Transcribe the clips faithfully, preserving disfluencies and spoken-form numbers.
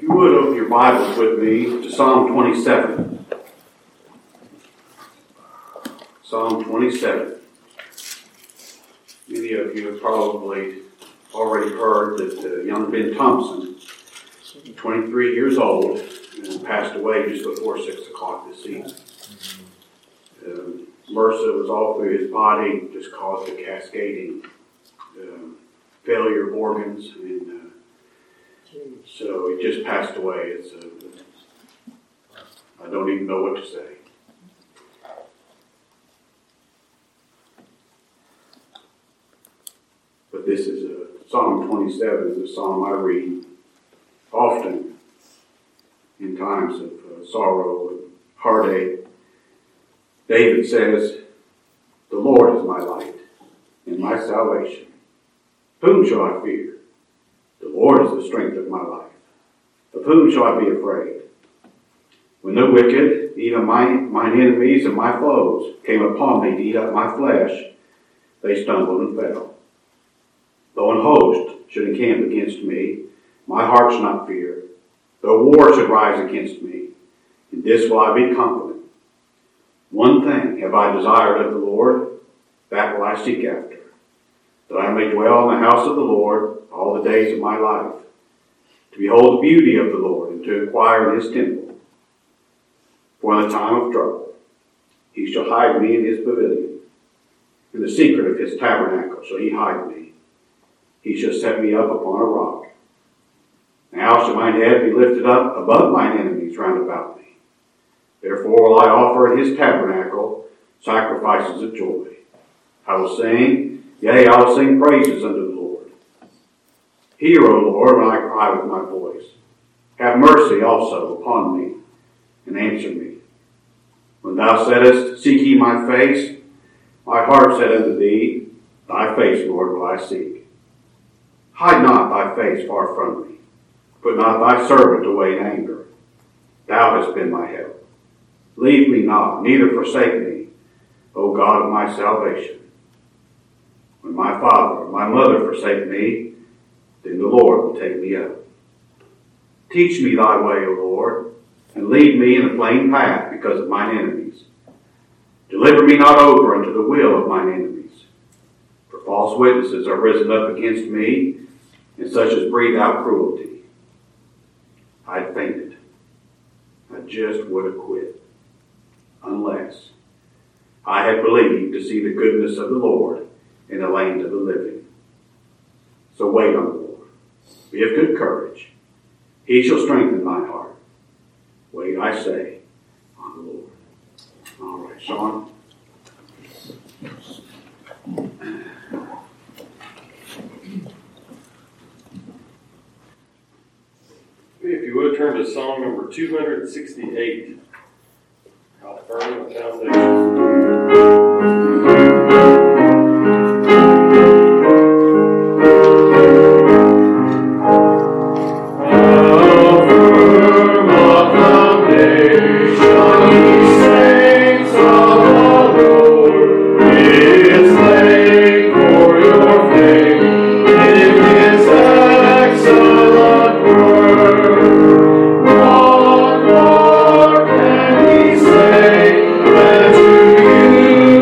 If you would open your Bibles with me to Psalm twenty-seven. Psalm twenty-seven. Many of you have probably already heard that uh, young Ben Thompson, twenty-three years old, and passed away just before six o'clock this evening. Um, MRSA was all through his body, just caused a cascading um, failure of organs, and uh, so he just passed away. It's uh, I don't even know what to say. But this is a Psalm twenty-seven is a psalm I read often in times of uh, sorrow and heartache. David says, "The Lord is my light and my salvation. Whom shall I fear? The Lord is the strength of my life. Of whom shall I be afraid? When the wicked, even my, mine enemies and my foes, came upon me to eat up my flesh, they stumbled and fell. Though an host should encamp against me, my heart shall not fear. Though war should rise against me, in this will I be confident. One thing have I desired of the Lord, that will I seek after, that I may dwell in the house of the Lord all the days of my life, to behold the beauty of the Lord, and to inquire in his temple. For in the time of trouble he shall hide me in his pavilion. In the secret of his tabernacle shall he hide me. He shall set me up upon a rock. Now shall mine head be lifted up above mine enemies round about me. Therefore will I offer in his tabernacle sacrifices of joy. I will sing, yea, I will sing praises unto the Lord. Hear, O Lord, when I cry with my voice. Have mercy also upon me, and answer me. When thou saidst, seek ye my face, my heart said unto thee, thy face, Lord, will I seek. Hide not thy face far from me. Put not thy servant away in anger. Thou hast been my help. Leave me not, neither forsake me, O God of my salvation. When my father or my mother forsake me, then the Lord will take me up. Teach me thy way, O Lord, and lead me in a plain path because of mine enemies. Deliver me not over unto the will of mine enemies. For false witnesses are risen up against me, and such as breathe out cruelty. I had fainted. I just would have quit, unless I had believed to see the goodness of the Lord in the land of the living. So wait on the Lord. Be of good courage. He shall strengthen thy heart. Wait, I say, on the Lord." All right, Sean. If you would turn to Psalm number two hundred sixty-eight. How firm the foundation. You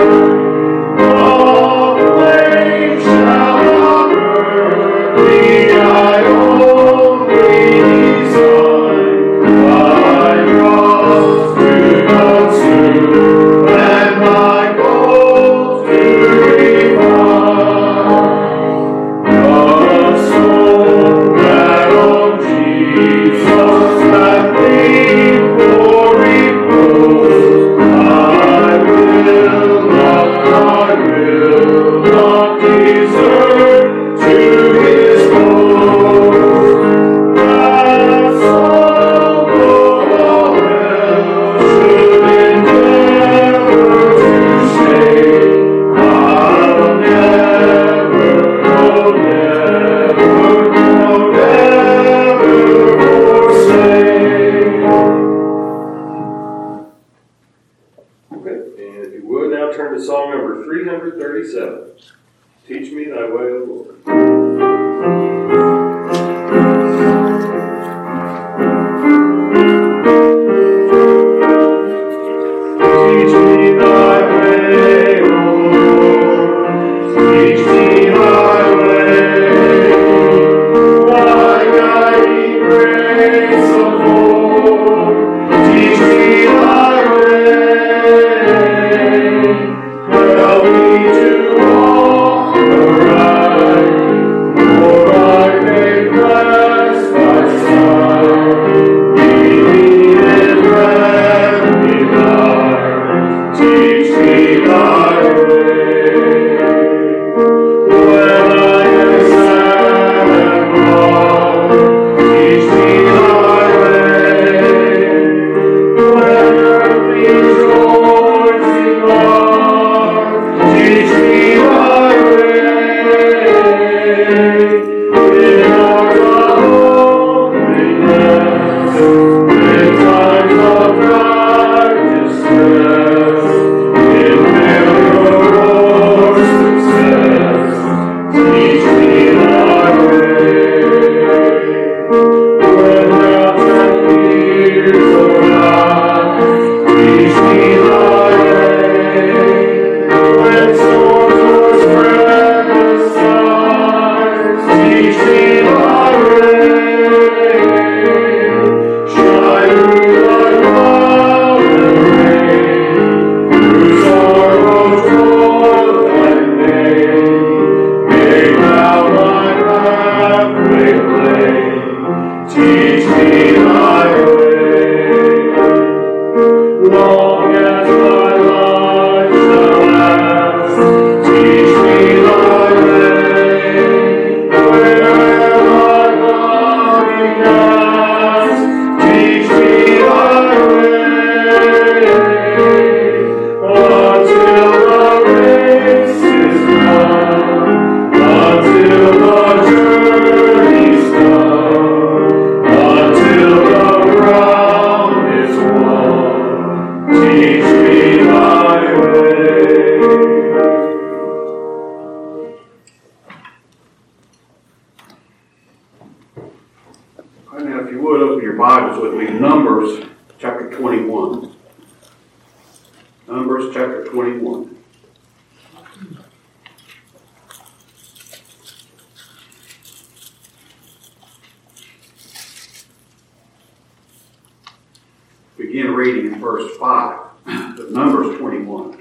Teach me thy way, O Lord. Begin reading in verse five of Numbers twenty-one.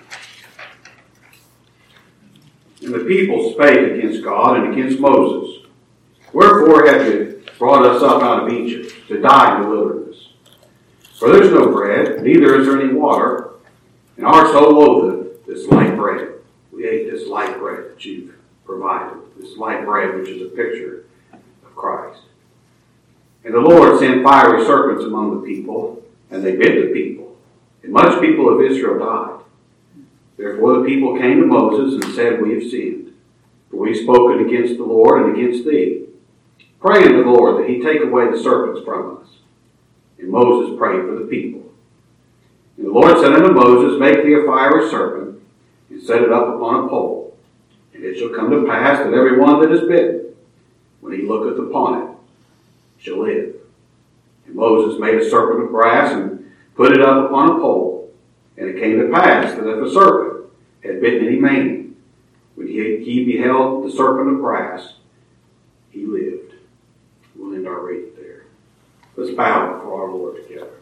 And the people spake against God and against Moses. Wherefore have you brought us up out of Egypt to die in the wilderness? For there is no bread, neither is there any water, and our soul loatheth this light bread. We ate this light bread that you've provided, this light bread which is a picture of Christ. And the Lord sent fiery serpents among the people, and they bit the people, and much people of Israel died. Therefore the people came to Moses and said, We have sinned, for we have spoken against the Lord and against thee. Pray unto the Lord that he take away the serpents from us. And Moses prayed for the people. And the Lord said unto Moses, Make thee a fiery serpent, and set it up upon a pole. And it shall come to pass that every one that is bitten, when he looketh upon it, shall live. And Moses made a serpent of brass, and put it up upon a pole. And it came to pass that if a serpent had bitten any man, when he, he beheld the serpent of brass, he lived. We'll end our reading there. Let's bow before our Lord together.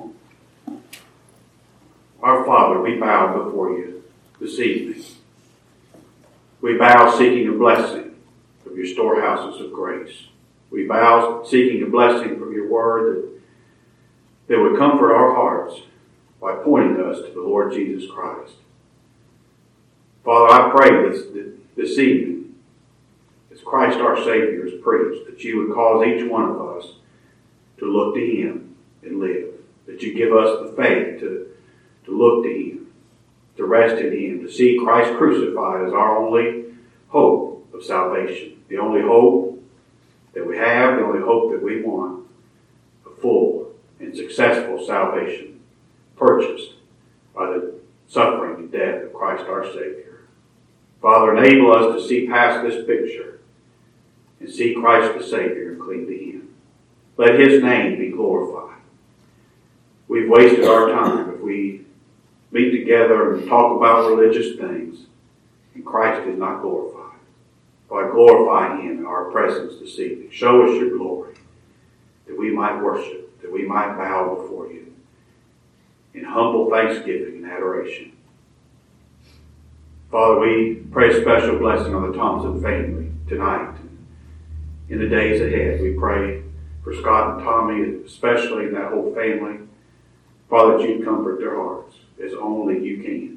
Our Father, we bow before you this evening. We bow seeking a blessing from your storehouses of grace. We bow seeking a blessing from your word that, that would comfort our hearts by pointing us to the Lord Jesus Christ. Father, I pray this, this evening, as Christ our Savior is preached, that you would cause each one of us to look to him and live. That you give us the faith to, to look to him, to rest in him, to see Christ crucified as our only hope of salvation. The only hope that we have, the only hope that we want, a full and successful salvation purchased by the suffering and death of Christ our Savior. Father, enable us to see past this picture and see Christ the Savior and cling to him. Let his name be glorified. We've wasted our time if we meet together and talk about religious things and Christ is not glorified. By glorifying him in our presence this evening, show us your glory, that we might worship, that we might bow before you in humble thanksgiving and adoration. Father, we pray a special blessing on the Thompson family tonight and in the days ahead. We pray for Scott and Tommy, especially and that whole family. Father, that you'd comfort their hearts as only you can.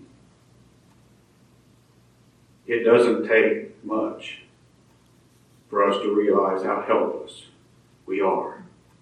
It doesn't take much for us to realize how helpless we are.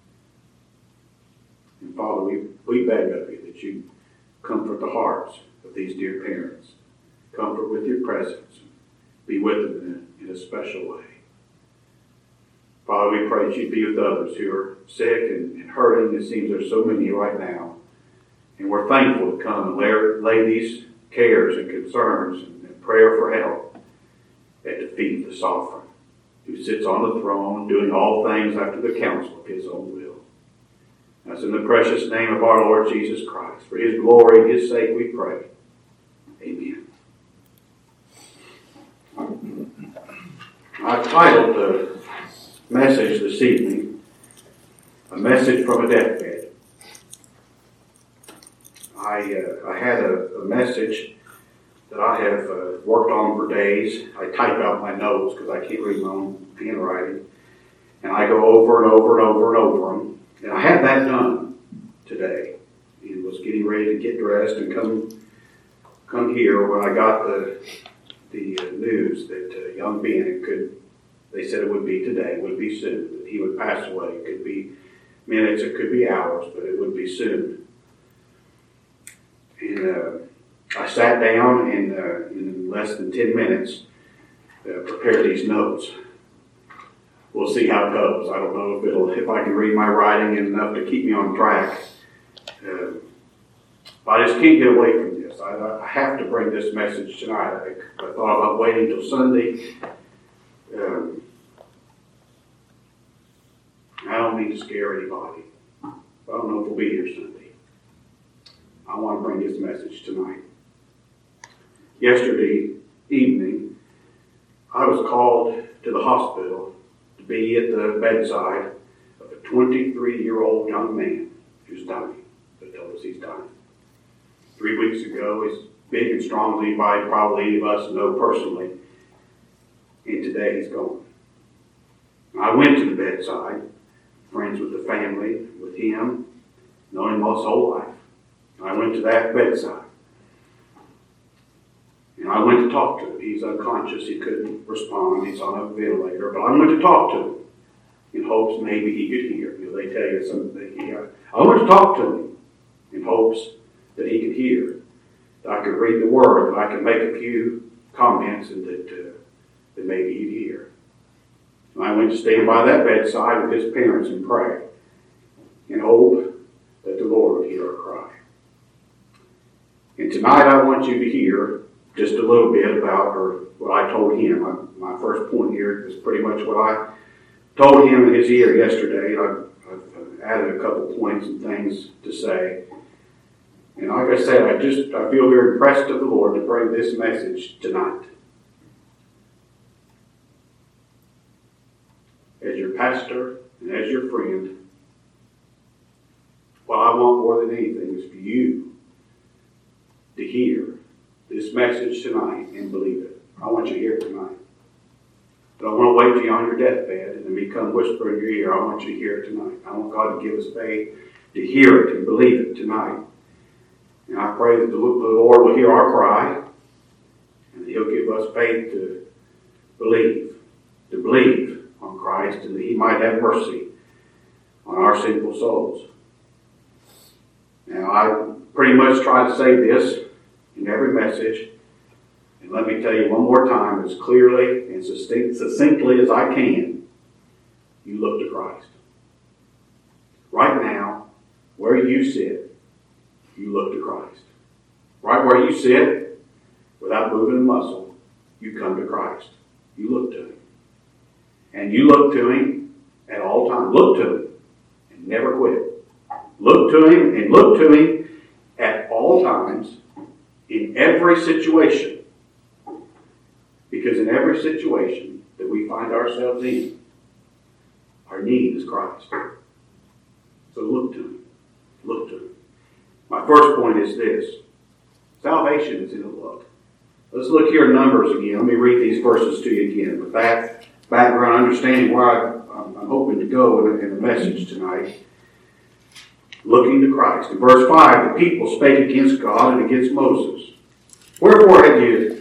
And Father, we, we beg of you that you comfort the hearts of these dear parents. Comfort with your presence. Be with them in, in a special way. Father, we pray that you be with others who are sick and, and hurting. It seems there's so many right now. And we're thankful to come and lay, lay these cares and concerns and, and prayer for help at the feet of the sovereign, who sits on the throne, doing all things after the counsel of his own will. That's in the precious name of our Lord Jesus Christ. For his glory and his sake we pray. Amen. I've titled the message this evening, A Message from a Deathbed. I, uh, I had a, a message that I have uh, worked on for days. I type out my notes because I can't read my own handwriting. And I go over and over and over and over them. And I had that done today. And was getting ready to get dressed and come come here when I got the the uh, news that uh, young Ben could, they said it would be today, it would be soon, that he would pass away. It could be minutes, it could be hours, but it would be soon. And uh, I sat down and uh, in less than ten minutes uh, prepared these notes. We'll see how it goes. I don't know if it'll, if I can read my writing enough to keep me on track. Uh, but I just can't get away from this. I, I have to bring this message tonight. I, I thought about waiting till Sunday. Um, I don't mean to scare anybody. I don't know if we'll be here Sunday. I want to bring this message tonight. Yesterday evening, I was called to the hospital to be at the bedside of a twenty-three-year-old young man who's dying. They told us he's dying. Three weeks ago, he's big and strong as anybody probably any of us know personally. And today he's gone. I went to the bedside, friends with the family, with him, known him all his whole life. I went to that bedside. And I went to talk to him. He's unconscious. He couldn't respond. He's on a ventilator. But I went to talk to him in hopes maybe he could hear. You know, they tell you something. Yeah. I went to talk to him in hopes that he could hear, that I could read the word, that I could make a few comments and that, uh, that maybe he'd hear. And I went to stand by that bedside with his parents and pray in hope that the Lord would hear our cry. And tonight I want you to hear just a little bit about or what I told him. My, my first point here is pretty much what I told him in his ear yesterday. I've, I've added a couple points and things to say. And like I said, I just I feel very impressed of the Lord to bring this message tonight. As your pastor and as your friend, what I want more than anything is for you to hear this message tonight and believe it. I want you to hear it tonight. But I want to wait till you're on your deathbed and then me come whisper in your ear. I want you to hear it tonight. I want God to give us faith to hear it and believe it tonight. And I pray that the Lord will hear our cry and that He'll give us faith to believe, to believe on Christ, and that He might have mercy on our sinful souls. Now, I pretty much try to say this in every message, and let me tell you one more time, as clearly and succinctly as I can, you look to Christ. Right now, where you sit, you look to Christ. Right where you sit, without moving a muscle, you come to Christ. You look to Him. And you look to Him at all times. Look to Him and never quit. Look to Him and look to Him at all times in every situation. Because in every situation that we find ourselves in, our need is Christ. So look to Him. Look to Him. My first point is this. Salvation is in the look. Let's look here in Numbers again. Let me read these verses to you again. With that background understanding where I, I'm, I'm hoping to go in, in the message tonight. Looking to Christ. In verse five, the people spake against God and against Moses. Wherefore have you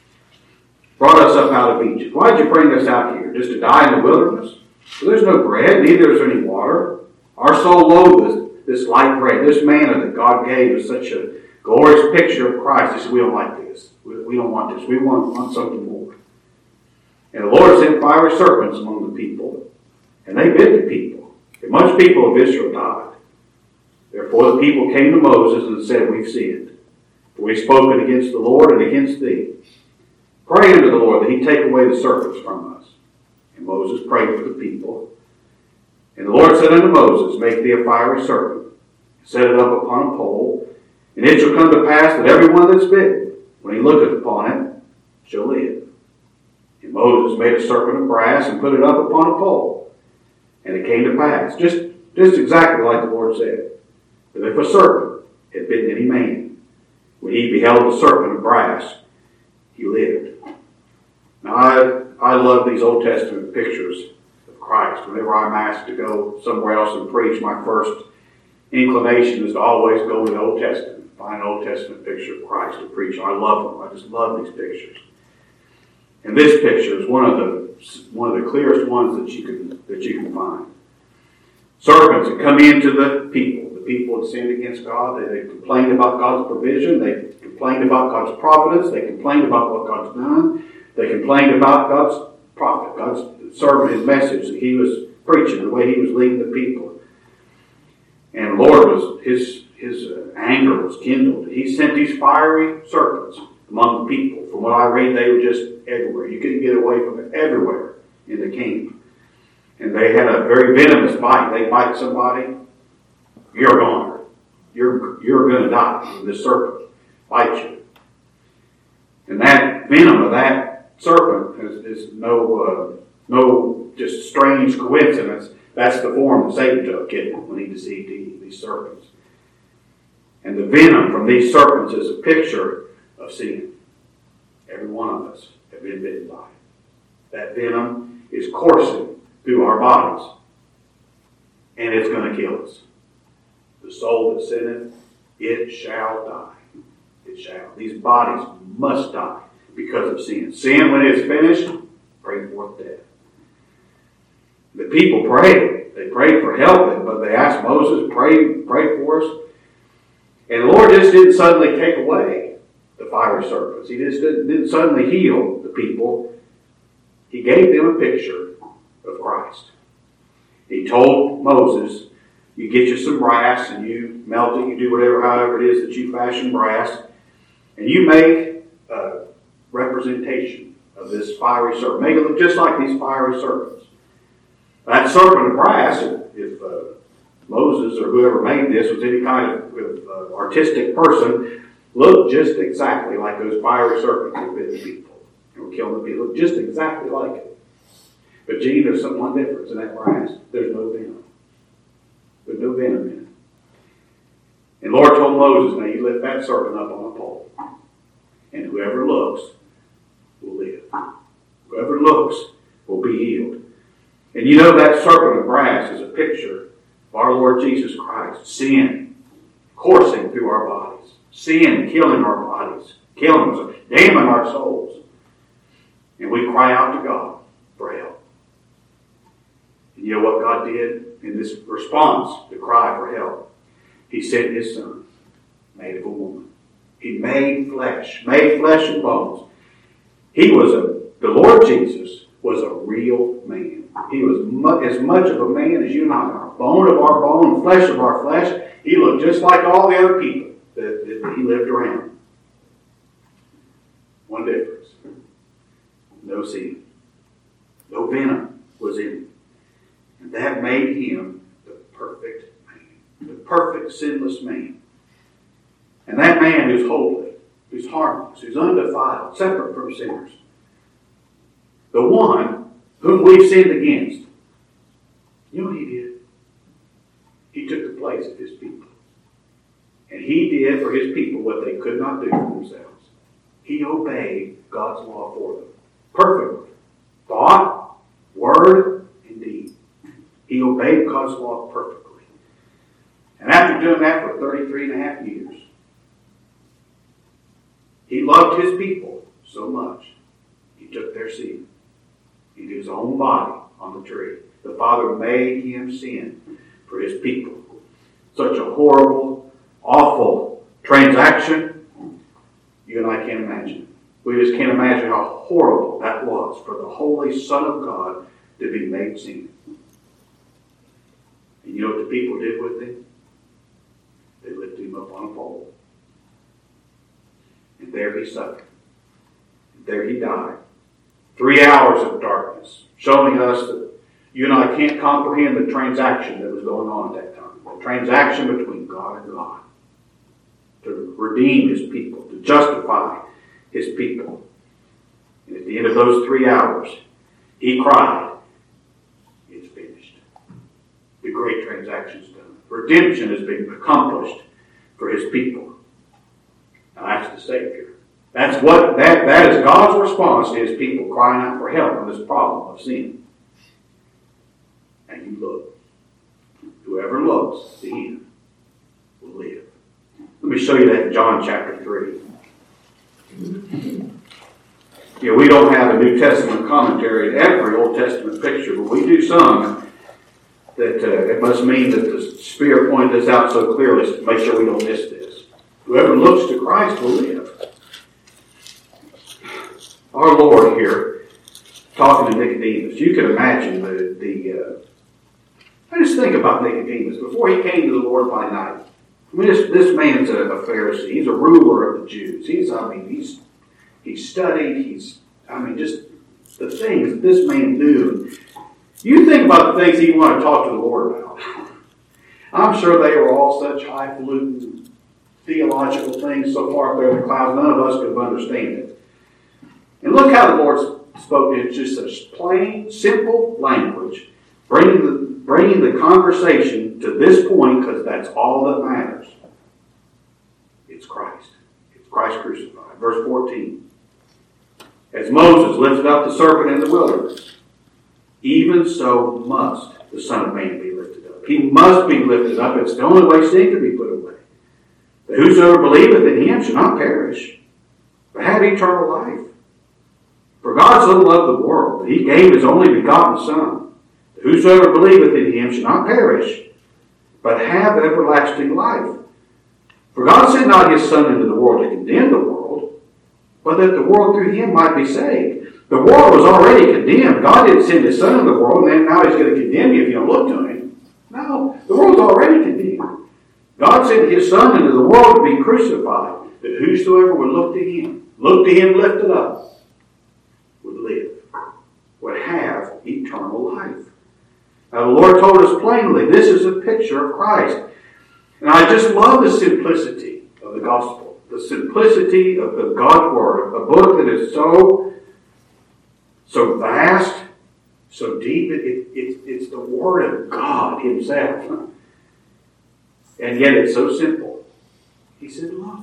brought us up out of Egypt? Why did you bring us out here? Just to die in the wilderness? For there's no bread, neither is there any water. Our soul loatheth this light bread. This manna that God gave is such a glorious picture of Christ. He said, we don't like this. We, we don't want this. We want, want something more. And the Lord sent fiery serpents among the people, and they bit the people. And much people of Israel died. Therefore the people came to Moses and said, we've sinned. For we've spoken against the Lord and against thee. Pray unto the Lord that He take away the serpents from us. And Moses prayed for the people. And the Lord said unto Moses, make thee a fiery serpent, set it up upon a pole, and it shall come to pass that every one that's bitten, when he looketh upon it, shall live. And Moses made a serpent of brass and put it up upon a pole. And it came to pass, just, just exactly like the Lord said, that if a serpent had bitten any man, when he beheld the serpent of brass, he lived. Now, I, I love these Old Testament pictures of Christ. Whenever I'm asked to go somewhere else and preach, my first inclination is to always go to the Old Testament, find an Old Testament picture of Christ to preach. I love them. I just love these pictures. And this picture is one of the one of the clearest ones that you can that you can find. Serpents had come into the people. The people had sinned against God. They, they complained about God's provision. They complained about God's providence. They complained about what God's done. They complained about God's prophet, God's servant, His message that He was preaching, the way He was leading the people. And the Lord was his his uh, anger was kindled. He sent these fiery serpents among the people. From what I read, they were just everywhere. You couldn't get away from it everywhere in the camp. And they had a very venomous bite. They bite somebody, you're gone. You're you're going to die when this serpent bites you. And that venom of that serpent is, is no uh, no just strange coincidence. That's the form that Satan took when he deceived Eve, these serpents. And the venom from these serpents is a picture of sin. Every one of us have been bitten by it. That venom is coursing through our bodies. And it's going to kill us. The soul that sinneth, it shall die. It shall. These bodies must die because of sin. Sin, when it is finished, bring forth death. The people prayed. They prayed for help, but they asked Moses, pray, pray for us. And the Lord just didn't suddenly take away the fiery serpents. He just didn't, didn't suddenly heal the people. He gave them a picture of Christ. He told Moses, you get you some brass and you melt it, you do whatever, however it is that you fashion brass, and you make a representation of this fiery serpent. Make it look just like these fiery serpents. That serpent of brass, if, if uh, Moses or whoever made this was any kind of uh, artistic person, looked just exactly like those fiery serpents that bit the people and were killing the people. Looked just exactly like it. But gee, there's some one difference in that brass. There's no venom. There's no venom in it. And the Lord told Moses, now you lift that serpent up on a pole. And whoever looks will live. Whoever looks will be healed. And you know that serpent of brass is a picture of our Lord Jesus Christ. Sin coursing through our bodies. Sin killing our bodies. Killing us. Damning our souls. And we cry out to God for help. And you know what God did in this response to cry for help? He sent His Son, made of a woman. He made flesh, made flesh and bones. He was a, the Lord Jesus was a real man. He was mu- as much of a man as you and I are. Bone of our bone, flesh of our flesh. He looked just like all the other people that, that he lived around. One difference. No sin. No venom was in him. And that made him the perfect man. The perfect sinless man. And that man who's holy, who's harmless, who's undefiled, separate from sinners. The one whom we've sinned against. You know what he did? He took the place of his people. And he did for his people what they could not do for themselves. He obeyed God's law for them. Perfectly. Thought, word, and deed. He obeyed God's law perfectly. And after doing that for thirty-three and a half years, he loved his people so much, he took their sin into his own body on the tree. The Father made him sin for his people. Such a horrible, awful transaction, you and I can't imagine. We just can't imagine how horrible that was for the Holy Son of God to be made sin. And you know what the people did with him? They lifted him up on a pole. And there he suffered. And there he died. Three hours of darkness, showing us that you and I can't comprehend the transaction that was going on at that time. The transaction between God and God. To redeem his people, to justify his people. And at the end of those three hours, he cried, it's finished. The great transaction's done. Redemption has been accomplished for his people. Now that's the Savior. That's what, that, that is God's response to his people crying out for help in this problem of sin. And you look. Whoever looks to him will live. Let me show you that in John chapter three. Yeah, we don't have a New Testament commentary in every Old Testament picture, but we do some. That uh, it must mean that the Spirit pointed this out so clearly to make sure we don't miss this. Whoever looks to Christ will live. Our Lord here, talking to Nicodemus, you can imagine the, the uh, I just think about Nicodemus. Before he came to the Lord by night, I mean, this, this man's a, a Pharisee. He's a ruler of the Jews. He's, I mean, he's he's studied. He's, I mean, just the things that this man knew. You think about the things he wanted to talk to the Lord about. I'm sure they were all such highfalutin theological things so far up there in the clouds, none of us could understand it. And look how the Lord spoke in just such plain, simple language, bringing the, bringing the conversation to this point because that's all that matters. It's Christ. It's Christ crucified. Verse fourteen. As Moses lifted up the serpent in the wilderness, even so must the Son of Man be lifted up. He must be lifted up. It's the only way sin can be put away. That whosoever believeth in him shall not perish, but have eternal life. For God so loved the world that he gave his only begotten Son, that whosoever believeth in him shall not perish, but have everlasting life. For God sent not his Son into the world to condemn the world, but that the world through him might be saved. The world was already condemned. God didn't send his Son into the world, and then now he's going to condemn you if you don't look to him. No, the world's already condemned. God sent his Son into the world to be crucified, that whosoever would look to him, look to him lifted up, would live, would have eternal life. Now the Lord told us plainly, this is a picture of Christ. And I just love the simplicity of the gospel. The simplicity of the God's Word. A book that is so, so vast, so deep. It, it, it, it's the Word of God Himself. And yet it's so simple. He said, look.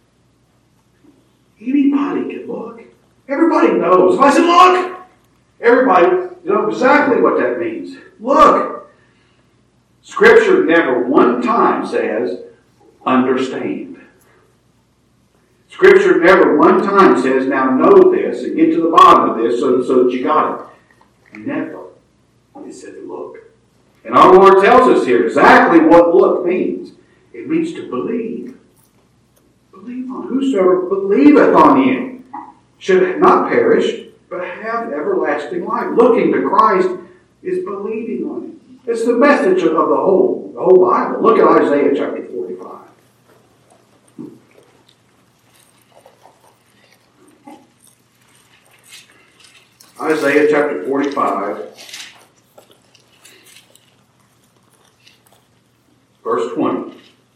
Anybody can look. Everybody knows. If I said, look, everybody knows exactly what that means. Look. Scripture never one time says, understand. Scripture never one time says, now know this and get to the bottom of this so, so that you got it. Never. It said, look. And our Lord tells us here exactly what look means. It means to believe. Believe on whosoever believeth on Him should not perish, but have everlasting life. Looking to Christ is believing on Him. It's the message of the whole, the whole Bible. Look at Isaiah chapter forty-five. Isaiah chapter forty-five, verse twenty.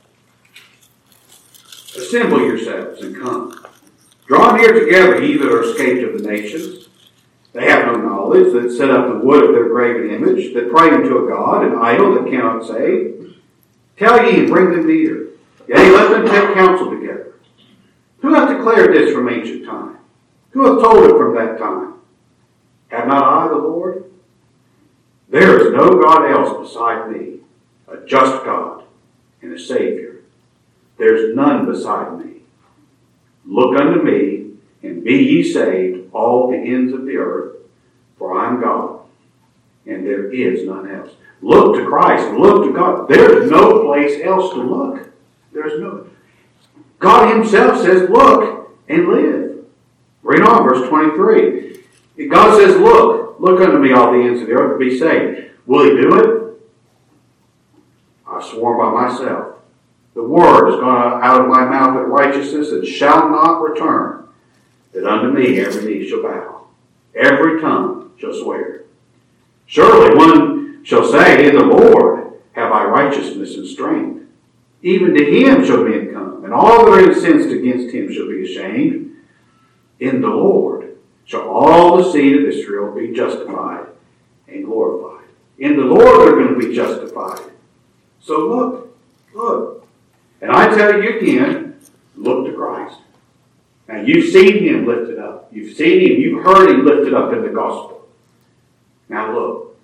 Assemble yourselves and come. Draw near together, ye that are escaped of the nations. They have no knowledge, that set up the wood of their graven image, that pray unto a god, an idol that cannot save. Tell ye and bring them near. Yea, let them take counsel together. Who hath declared this from ancient time? Who hath told it from that time? Have not I the Lord? There is no God else beside me, a just God and a Savior. There is none beside me. Look unto me, and be ye saved, all the ends of the earth, for I am God, and there is none else. Look to Christ, look to God. There is no place else to look. There is no. God Himself says, look and live. Read on, verse twenty-three. God says, look, look unto me, all the ends of the earth, and be saved. Will He do it? I've sworn by myself. The word is gone out of my mouth in righteousness and shall not return, that unto me every knee shall bow, every tongue shall swear. Surely one shall say, in the Lord have I righteousness and strength. Even to Him shall men come, and all that are incensed against Him shall be ashamed. In the Lord shall all the seed of Israel be justified and glorified. In the Lord they're going to be justified. So look, look. And I tell you again, look to Christ. Now you've seen Him lifted up. You've seen Him, you've heard Him lifted up in the gospel. Now look.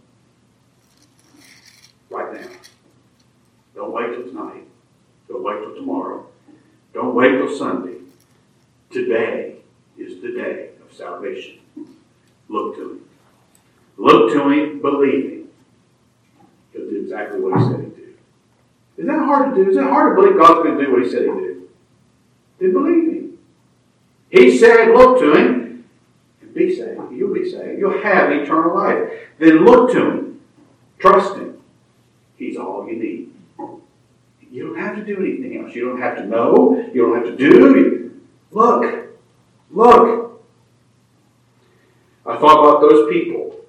Right now. Don't wait till tonight. Don't wait till tomorrow. Don't wait till Sunday. Today is the day of salvation. Look to Him. Look to Him, believe Him. He'll do exactly what He said He'd do. Is that hard to do? Is it hard to believe God's going to do what He said He'd do? Then believe Him. He said, look to Him and be saved. You'll be saved. You'll have eternal life. Then look to Him. Trust Him. He's all you need. You don't have to do anything else. You don't have to know. You don't have to do. Look. Look. I thought about those people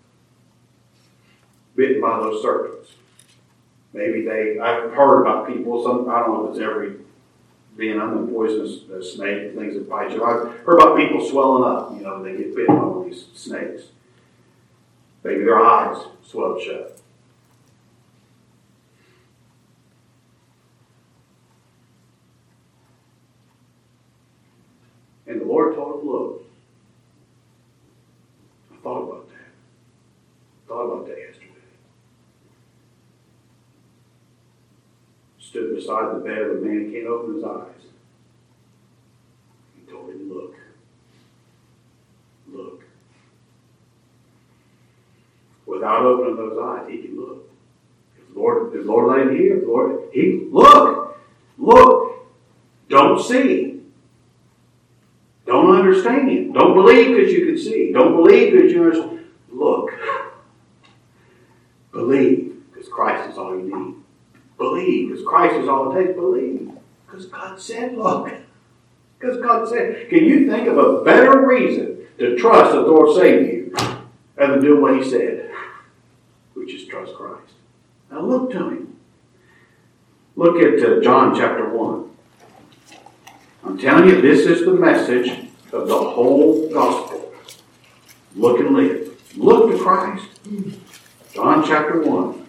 bitten by those serpents. Maybe they, I've heard about people, some, I don't know if it's every venom and poisonous uh, snake and things that bite you. I've heard about people swelling up, you know, they get bitten by one of these snakes. Maybe their eyes swell shut. And the Lord told him, look, I thought about that. I thought about that yesterday. Stood beside the bed of the man, can't open his eyes. He told him, look. Look. Without opening those eyes, he can look. If the Lord, if the Lord let him hear, the Lord, he, look. Look. Don't see. Don't understand. Don't believe because you can see. Don't believe because you understand. Look. Believe because Christ is all you need. Believe, because Christ is all it takes. Believe, because God said, look. Because God said, can you think of a better reason to trust that the Lord saved you than doing what He said? Which is trust Now look to him. Look at uh, John chapter one. I'm telling you, this is the message of the whole gospel. Look and live. Look to Christ. John chapter one.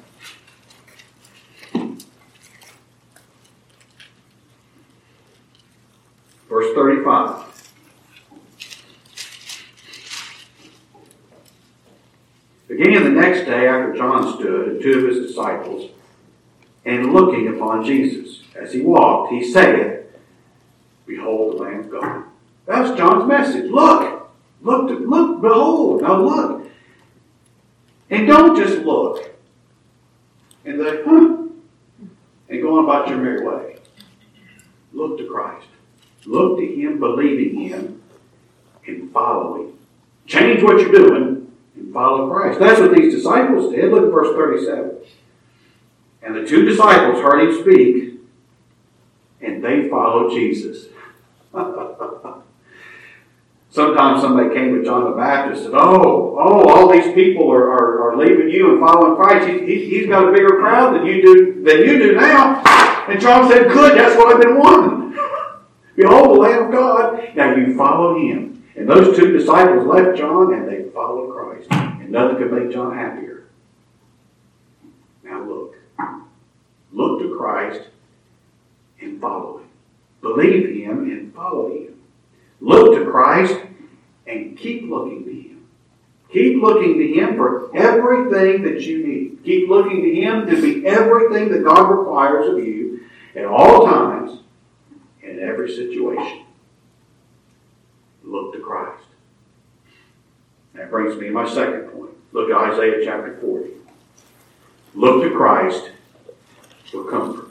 Verse thirty-five. Beginning the next day after John stood and two of his disciples, and looking upon Jesus as he walked, he saith, Behold the Lamb of God. That's John's message. Look! Look, to, look, behold, now look. And don't just look and say, huh, and go on about your merry way. Look to Christ. Look to Him, believing Him, and following. Change what you're doing and follow Christ. That's what these disciples did. Look at verse thirty-seven. And the two disciples heard Him speak, and they followed Jesus. Sometimes somebody came to John the Baptist and said, oh, oh, all these people are, are, are leaving you and following Christ. He, he, he's got a bigger crowd than you do than you do now. And John said, good, that's what I've been wanting. Behold the Lamb of God. Now you follow Him. And those two disciples left John and they followed Christ. And nothing could make John happier. Now look. Look to Christ and follow Him. Believe Him and follow Him. Look to Christ and keep looking to Him. Keep looking to Him for everything that you need. Keep looking to Him to be everything that God requires of you at all times, in every situation. Look to Christ. That brings me to my second point. Look at Isaiah chapter forty. Look to Christ for comfort.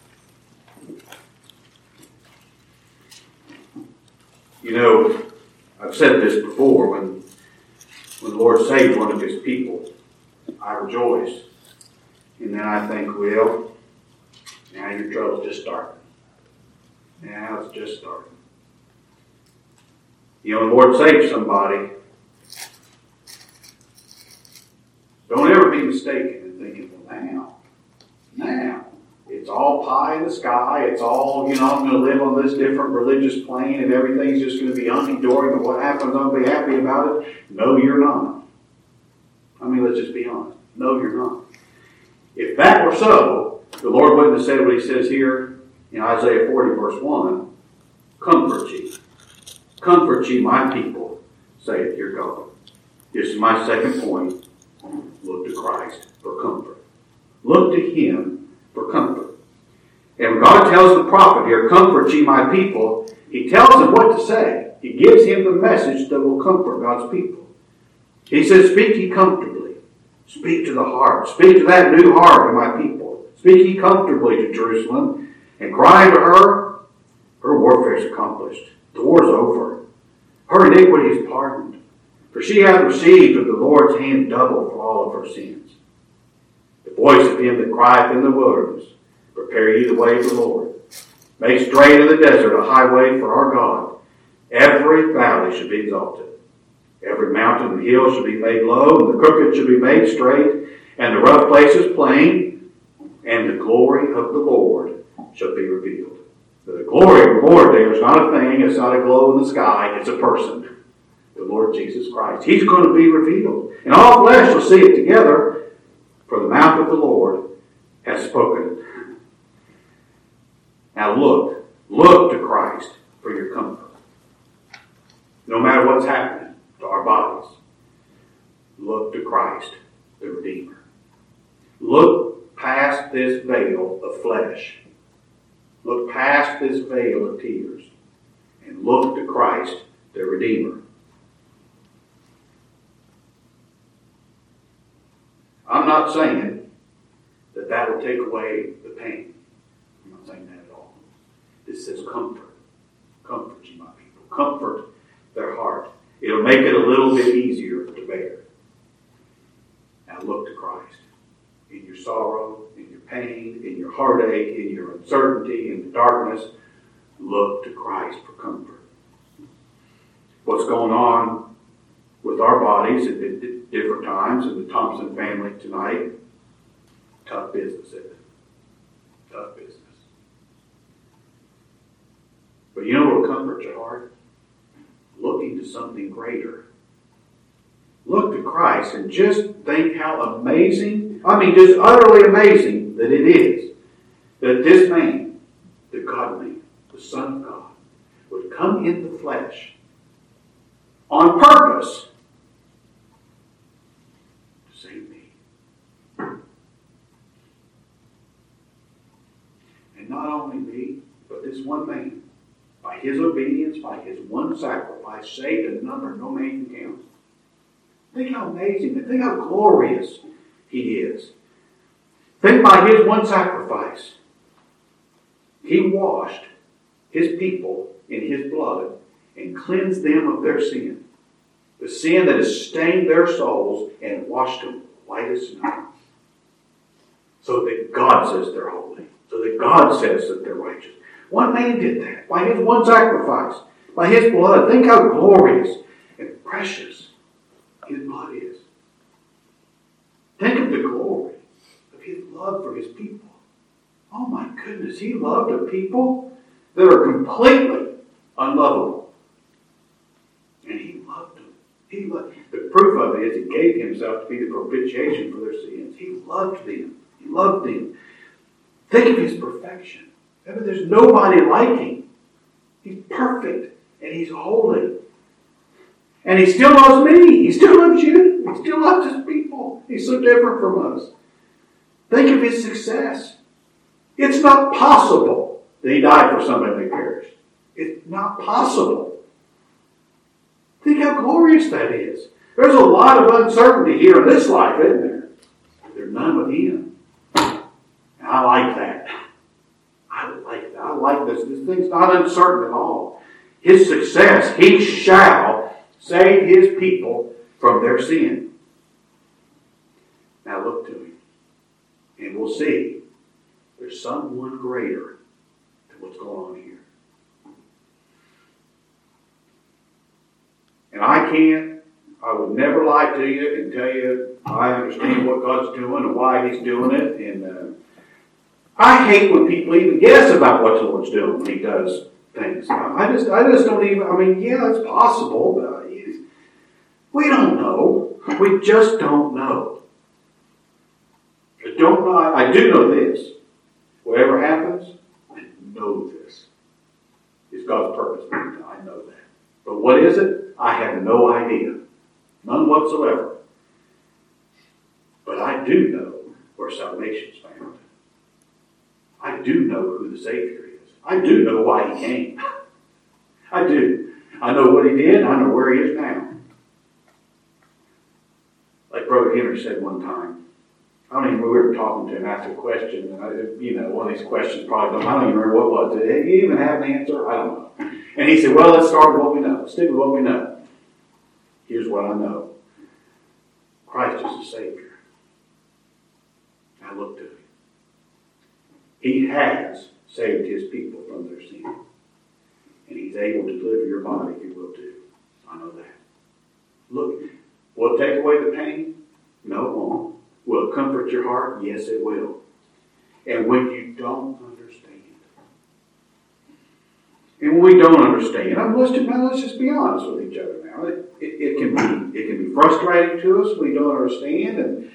You know, I've said this before, when, when the Lord saves one of His people, I rejoice. And then I think, well, now your trouble's just starting. Now it's just starting. You know, the Lord saves somebody. Don't ever be mistaken in thinking, well, now, now, it's all pie in the sky. It's all, you know, I'm going to live on this different religious plane and everything's just going to be hunky-dory, and what happens, I'll be happy about it. No, you're not. I mean, let's just be honest. No, you're not. If that were so, the Lord wouldn't have said what He says here in Isaiah forty, verse one, comfort ye. Comfort ye, my people, saith your God. This is my second point. Look to Christ for comfort. Look to Him for comfort. And when God tells the prophet here, comfort ye my people, He tells him what to say. He gives him the message that will comfort God's people. He says, speak ye comfortably. Speak to the heart. Speak to that new heart of my people. Speak ye comfortably to Jerusalem, and cry to her, her warfare is accomplished. The war is over. Her iniquity is pardoned. For she hath received of the Lord's hand double for all of her sins. The voice of him that crieth in the wilderness, prepare ye the way of the Lord. Make straight in the desert a highway for our God. Every valley should be exalted. Every mountain and hill should be made low, and the crooked should be made straight, and the rough places plain, and the glory of the Lord shall be revealed. But the glory of the Lord there is not a thing, it's not a glow in the sky, it's a person. The Lord Jesus Christ. He's going to be revealed. And all flesh will see it together, for the mouth of the Lord has spoken it. Now look, look to Christ for your comfort. No matter what's happening to our bodies, look to Christ, the Redeemer. Look past this veil of flesh. Look past this veil of tears. And look to Christ, the Redeemer. I'm not saying that that will take away the pain. I'm not saying that at all. This says comfort. Comfort you, my people. Comfort their heart. It'll make it a little bit easier to bear. Now look to Christ. In your sorrow, in your pain, in your heartache, in your uncertainty, in the darkness, look to Christ for comfort. What's going on with our bodies at different times in the Thompson family tonight? Tough business, isn't it? Tough business. But you know what will comfort your heart? Looking to something greater. Look to Christ and just think how amazing, I mean just utterly amazing that it is that this man, the God-man, the Son of God, would come in the flesh on purpose to save me. And not only me, but this one man, by his obedience, by his one sacrifice, saved a number no man can count. Think how amazing, think how glorious he is. Think by his one sacrifice, he washed his people in his blood and cleansed them of their sin. The sin that has stained their souls and washed them white as snow. So that God says they're holy. So that God says that they're righteous. One man did that by his one sacrifice, by his blood. Think how glorious and precious his blood is. Think of the glory of his love for his people. Oh my goodness, he loved a people that are completely unlovable. And he loved them. He loved. The proof of it is he gave himself to be the propitiation for their sins. He loved them. He loved them. Think of his perfection. I mean, there's nobody like him. He's perfect and he's holy. And he still loves me. He still loves you. He still loves his people. He's so different from us. Think of his success. It's not possible that he died for somebody that perished. It's not possible. Think how glorious that is. There's a lot of uncertainty here in this life, isn't there? There's none with him. And I like that. I like that. I like this. This thing's not uncertain at all. His success, he shall save his people from their sin. Now look to him. And we'll see there's someone greater than what's going on here. And I can't, I would never lie to you and tell you I understand what God's doing and why he's doing it. And uh, I hate when people even guess about what the Lord's doing when he does things. I just, I just don't even, I mean, yeah, it's possible, but we don't know. We just don't know. I don't know. I do know this. Whatever happens, I know this. It's God's purpose. I know that. But what is it? I have no idea. None whatsoever. But I do know where salvation is found. I do know who the Savior is. I do know why he came. I do. I know what he did. I know where he is now. Like Brother Henry said one time, I don't even remember, we were talking to him, asked a question, and I, you know, one of these questions probably, I don't even remember what it was. Did he even have an answer? I don't know. And he said, well, let's start with what we know. Let's stick with what we know. Here's what I know. Christ is the Savior. Now look to him. He has saved his people from their sin. And he's able to deliver your body if you will too. I know that. Look, will it take away the pain? No, it won't. Will it comfort your heart? Yes, it will. And when you don't understand, and when we don't understand, I mean, let's, just, let's just be honest with each other now. It, it, it can be it can be frustrating to us when we don't understand. And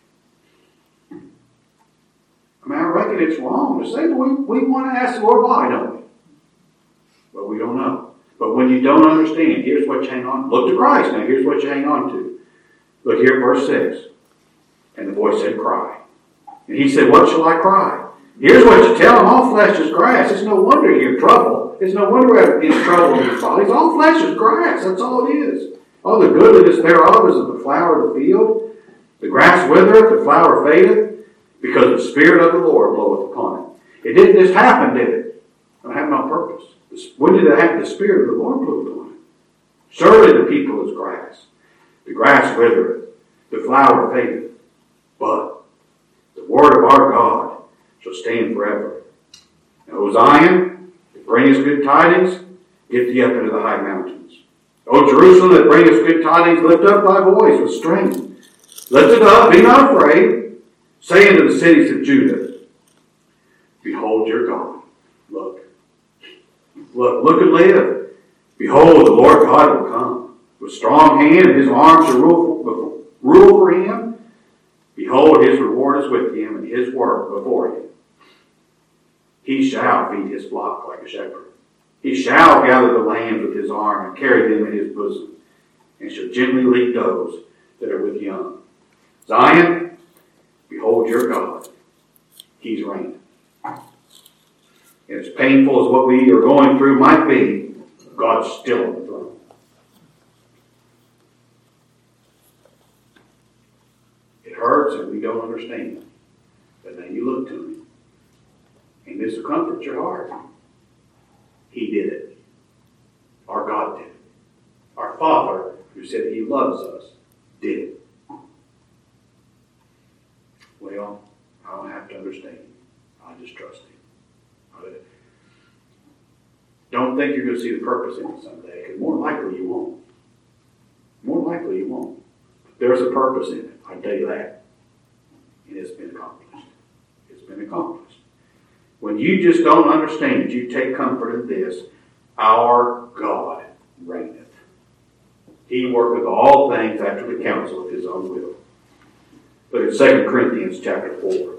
I mean, I reckon it's wrong to say, but we, we want to ask the Lord why, don't we? But we don't know. But when you don't understand, here's what you hang on. Look to Christ now. Here's what you hang on to. Look here at verse six. And the voice said, cry. And he said, what shall I cry? Here's what you tell him. All flesh is grass. It's no wonder you're in trouble. It's no wonder we're in trouble in your bodies. All flesh is grass. That's all it is. All the goodliness thereof is of the flower of the field. The grass withereth, the flower fadeth, because the Spirit of the Lord bloweth upon it. It didn't just happen, did it? It happened on purpose. When did it happen? The Spirit of the Lord blew upon it. Surely the people is grass. The grass withereth, the flower fadeth. But the word of our God shall stand forever. And O Zion, that bringest good tidings, get thee up into the high mountains. O Jerusalem, that bringest good tidings, lift up thy voice with strength. Lift it up, be not afraid. saying to the cities of Judah, behold your God. Look. Look, look and live. Behold, the Lord God will come. With strong hand, his arm shall rule for, rule for him. Behold, his reward is with him, and his work before him. He shall feed his flock like a shepherd. He shall gather the lambs with his arm and carry them in his bosom, and shall gently lead those that are with young. Zion, behold your God. He's reigning. And as painful as what we are going through might be, God's still on the throne. It hurts and we don't understand. But then you look to him. And this will comfort your heart. He did it. Our God did it. Our Father, who said he loves us, did it. Well, I don't have to understand. I just trust him. Don't think you're going to see the purpose in it someday, because more likely you won't. More likely you won't. But there's a purpose in it, I tell you that. And it's been accomplished. It's been accomplished. When you just don't understand, you take comfort in this. Our God reigneth. He worketh all things after the counsel of his own will. Look at Second Corinthians chapter four.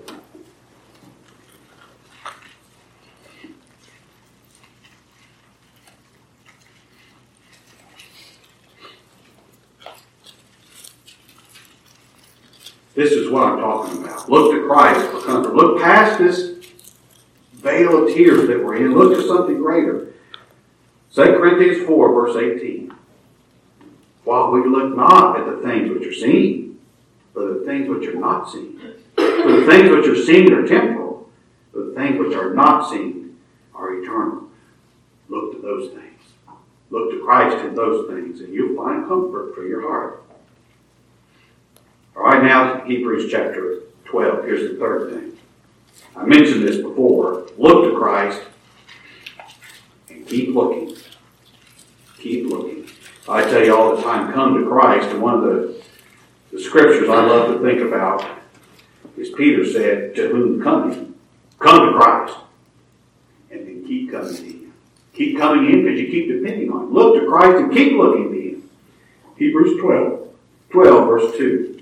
This is what I'm talking about. Look to Christ for comfort. Look past this veil of tears that we're in. Look to something greater. Second Corinthians four, verse eighteen. While we look not at the things which are seen, but the things which are not seen. For the things which are seen are temporal, but the things which are not seen are eternal. Look to those things. Look to Christ in those things, and you'll find comfort for your heart. All right, now Hebrews chapter twelve. Here's the third thing. I mentioned this before. Look to Christ and keep looking. Keep looking. I tell you all the time, come to Christ. And one of the, the scriptures I love to think about is Peter said, to whom coming? Come to Christ. And then keep coming to him. Keep coming in because you keep depending on him. Look to Christ and keep looking to him. Hebrews twelve, twelve verse two.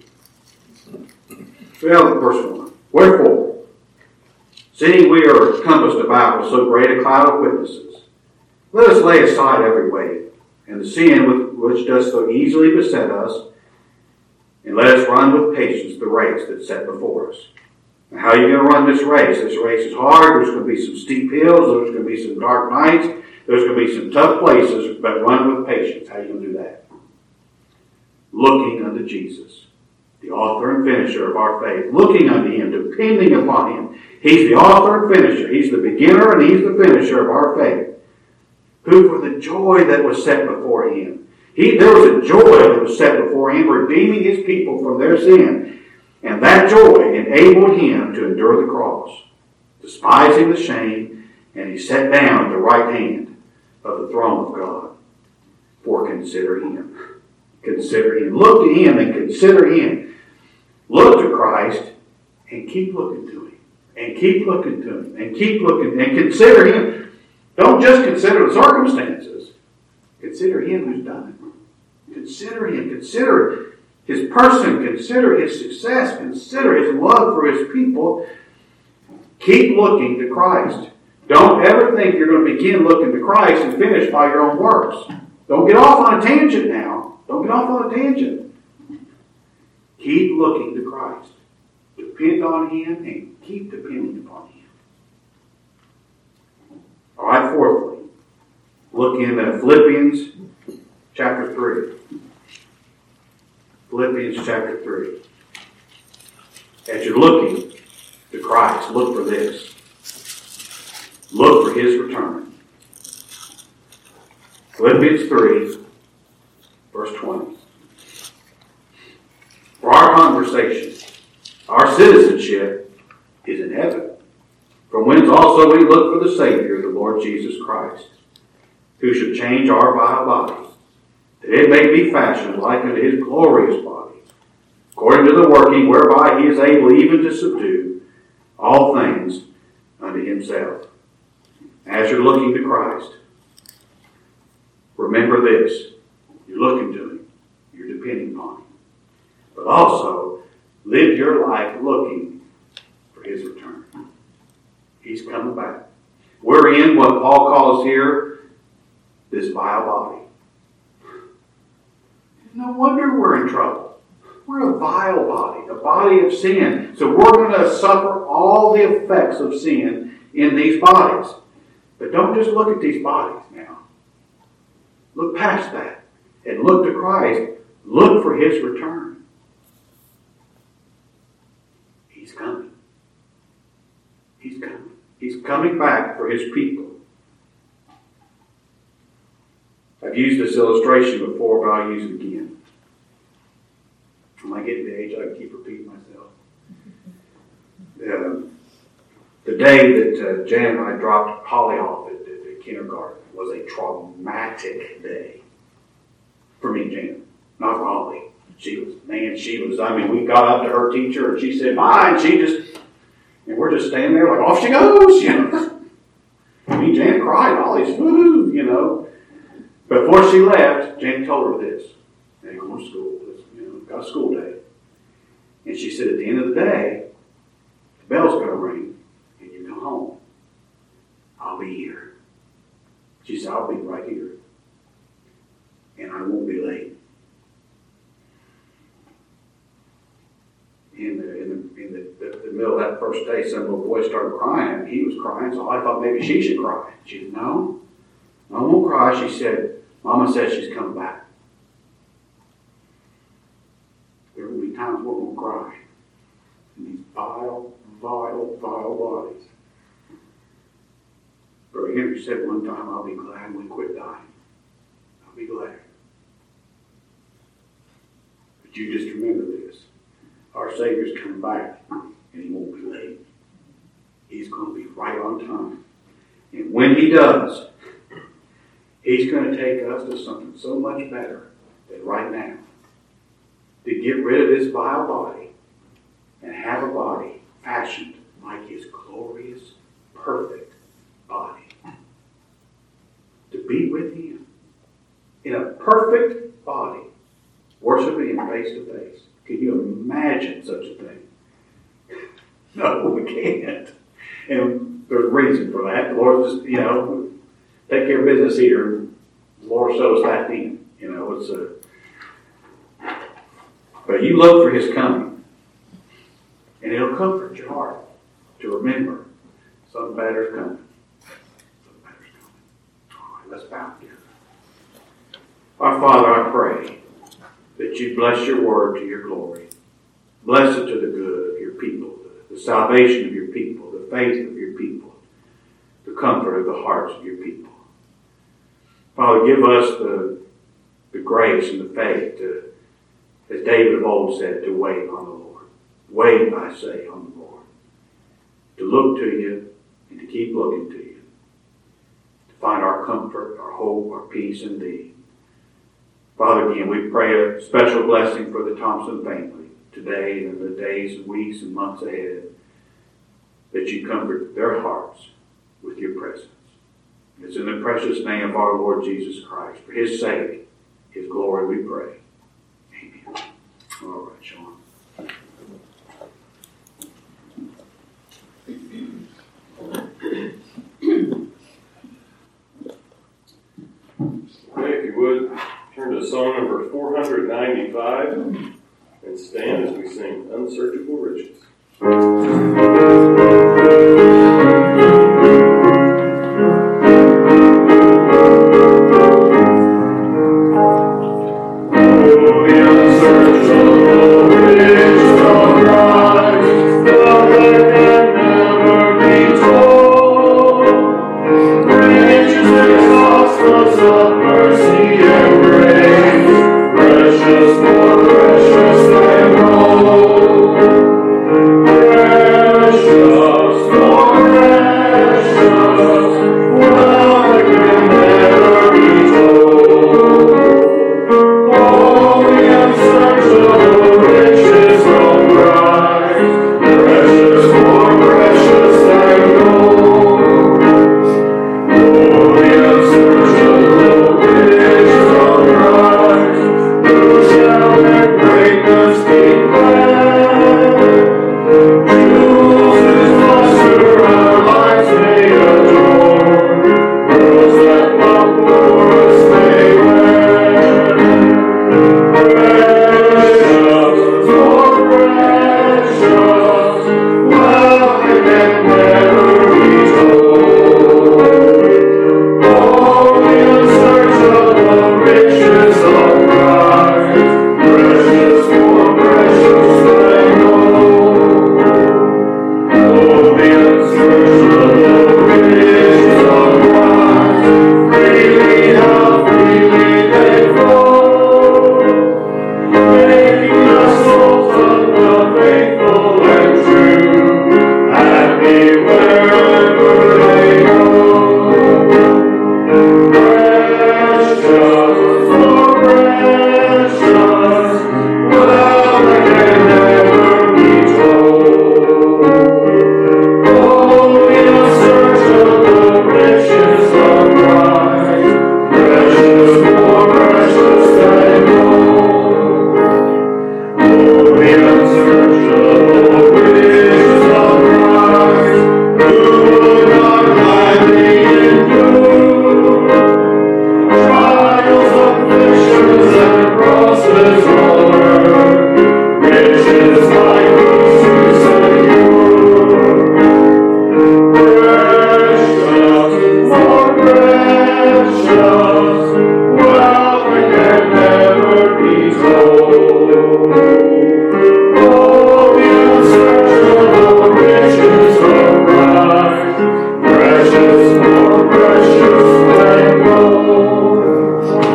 Well, verse one. Wherefore, seeing we are compassed about with so great a cloud of witnesses, let us lay aside every weight, and the sin with which does so easily beset us, and let us run with patience the race that's set before us. Now, how are you going to run this race? This race is hard. There's going to be some steep hills. There's going to be some dark nights. There's going to be some tough places, but run with patience. How are you going to do that? Looking unto Jesus, the author and finisher of our faith. Looking unto him, depending upon him. He's the author and finisher. He's the beginner and he's the finisher of our faith. Who for the joy that was set before him. He, there was a joy that was set before him, redeeming his people from their sin. And that joy enabled him to endure the cross, despising the shame, and he sat down at the right hand of the throne of God. For consider him. Consider him. Look to him and consider him. Look to Christ and keep looking to him. And keep looking to him. And keep looking and consider him. Don't just consider the circumstances. Consider him who's done it. Consider him. Consider his person. Consider his success. Consider his love for his people. Keep looking to Christ. Don't ever think you're going to begin looking to Christ and finish by your own works. Don't get off on a tangent now. Don't get off on a tangent. Keep looking to Christ. Depend on him and keep depending upon him. All right, fourthly, look in uh, Philippians chapter three. Philippians chapter three. As you're looking to Christ, look for this. Look for his return. Philippians three, verse twenty. For our conversation, our citizenship is in heaven, from whence also we look for the Savior, the Lord Jesus Christ, who should change our vile body, that it may be fashioned like unto his glorious body, according to the working whereby he is able even to subdue all things unto himself. As you're looking to Christ, remember this. You're looking to him. You're depending upon him. But also, live your life looking for his return. He's coming back. We're in what Paul calls here this vile body. No wonder we're in trouble. We're a vile body, a body of sin. So we're going to suffer all the effects of sin in these bodies. But don't just look at these bodies now. Look past that and look to Christ. Look for his return. He's coming. He's coming. He's coming back for his people. I've used this illustration before, but I'll use it again. When I get to the age, I can keep repeating myself. Uh, the day that uh, Jan and I dropped Holly off at, at, at kindergarten was a traumatic day for me and Jan. Not for Holly. She was, man, she was, I mean, we got up to her teacher and she said, "Bye," and she just, and we're just standing there like, off she goes, you know. Me and Jan cried, Holly's, woo, you know. Before she left, Jan told her this. Hey, I'm going to school. You know, got a school day. And she said, at the end of the day, the bell's going to ring and you come home. I'll be here. She said, I'll be right here. And I won't be late. In the, in the, in the, the, the middle of that first day, some little boy started crying. He was crying, so I thought maybe she should cry. She said, no, I won't cry. She said, Mama says she's coming back. There will be times we're going to cry in these vile, vile, vile bodies. Brother Henry said one time, I'll be glad when we quit dying. I'll be glad. But you just remember this. Our Savior's coming back, and he won't be late. He's going to be right on time. And when he does, he's going to take us to something so much better than right now. To get rid of this vile body and have a body fashioned like his glorious, perfect body. To be with him in a perfect body, worshiping him face to face. Can you imagine such a thing? No, we can't. And there's a reason for that. The Lord just, you know, take care of business here. The Lord shows that in. You know, it's a. But you look for his coming, and it'll comfort your heart to remember something better's coming. Something better's coming. All right, let's bow together. Our Father, I pray that you bless your word to your glory. Bless it to the good of your people, the salvation of your people, the faith of your people, the comfort of the hearts of your people. Father, give us the, the grace and the faith to, as David of old said, to wait on the Lord. Wait, I say, on the Lord. To look to you and to keep looking to you. To find our comfort, our hope, our peace in thee. Father, again, we pray a special blessing for the Thompson family today and in the days and weeks and months ahead, that you comfort their hearts with your presence. It's in the precious name of our Lord Jesus Christ, for his sake, his glory, we pray. Amen. All right, Sean. Okay, if you would, turn to song number four hundred ninety-five and stand as we sing Unsearchable Riches.